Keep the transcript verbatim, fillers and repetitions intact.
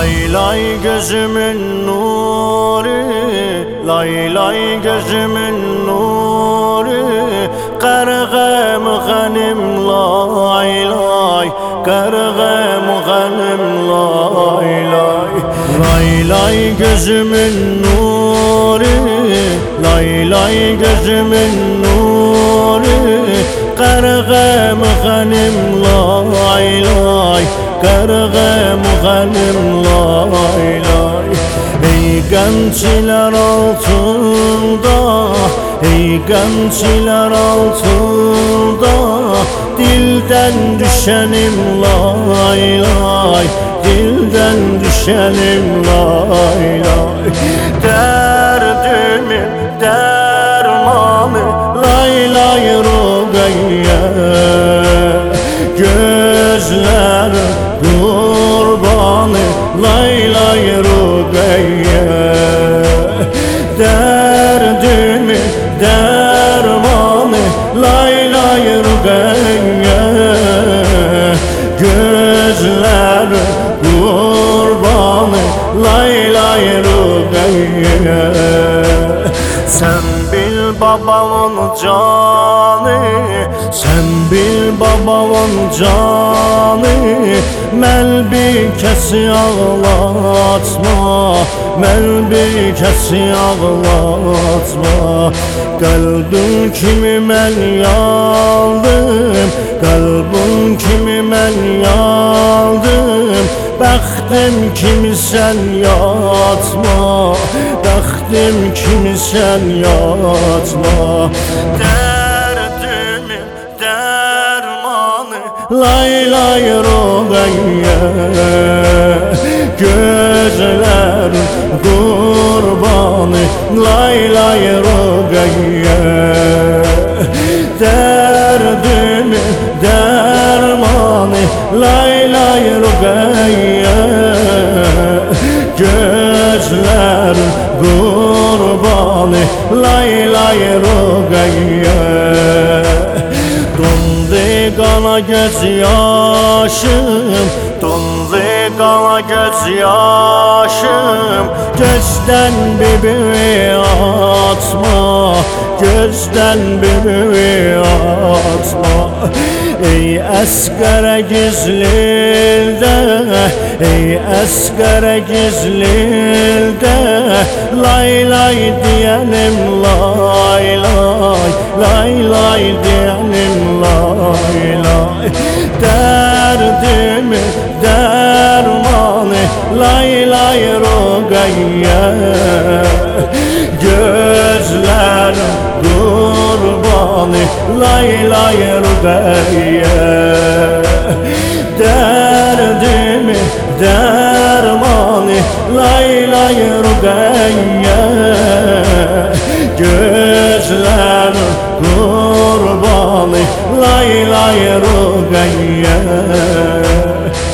Lay lay gözümün nuru, lay lay gözümün nuru, kargam ghanim lay lay, kargam ghanim lay lay. Lay lay gözümün nuru, lay lay gözümün nuru, kargam ghanim lay lay, kargam ghanim lay lay. Ey gençler altında, ey gençler altında, dilden düşenim lay lay, dilden düşenim lay lay. Derdimin dermanı lay lay Rugayye, gözler kurbanı lay lay Rugayye. Derdimi dermanı lay lay Rugayye, gözler kurbanı lay lay Rugayye. Sen bil babamın canı, sen bil babamın canı, melbikesi ağlatma, melbikesi ağlatma. Kalbin kimi ben yaldım, kalbin kimi ben yaldım, bəxtim kimi sen yatma, bəxtim kimi sen yatma. Derdimin dermanı lay lay Rugayye, gözler kurbanı lay lay Rugayye. Derdimin dermanı lay lay Rugayye, gözler kurbanı lay lay Rugayye. Dondu kana göz yaşım, dondu kana göz yaşım, gözden bebeği atma, gözden bebeği atma. Ey eskere gizlilde, ey eskere gizlilde, lay lay diyenim lay lay, lay lay diyenim lay lay. Derdimi dermanı lay lay Rugayye, gözler kurbanı lay lay Rugayye. Derdimi dermanı lay lay Rugayye, gözler kurbanı lay lay Rugayye.